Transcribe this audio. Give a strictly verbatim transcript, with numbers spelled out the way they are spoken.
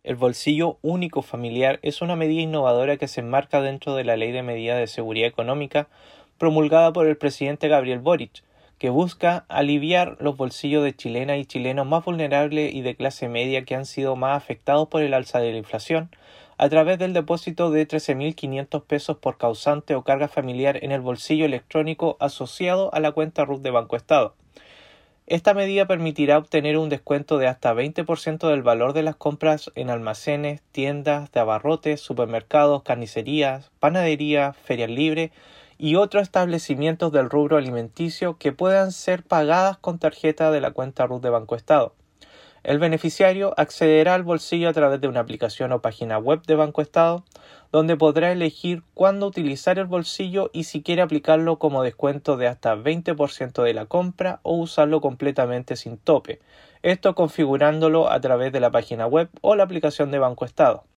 El bolsillo único familiar es una medida innovadora que se enmarca dentro de la Ley de Medidas de Seguridad Económica promulgada por el presidente Gabriel Boric, que busca aliviar los bolsillos de chilenas y chilenos más vulnerables y de clase media que han sido más afectados por el alza de la inflación, a través del depósito de trece mil quinientos pesos por causante o carga familiar en el bolsillo electrónico asociado a la cuenta R U T de Banco Estado. Esta medida permitirá obtener un descuento de hasta veinte por ciento del valor de las compras en almacenes, tiendas de abarrotes, supermercados, carnicerías, panaderías, ferias libres y otros establecimientos del rubro alimenticio que puedan ser pagadas con tarjeta de la cuenta R U T de Banco Estado. El beneficiario accederá al bolsillo a través de una aplicación o página web de Banco Estado, donde podrá elegir cuándo utilizar el bolsillo y si quiere aplicarlo como descuento de hasta veinte por ciento de la compra o usarlo completamente sin tope, esto configurándolo a través de la página web o la aplicación de Banco Estado.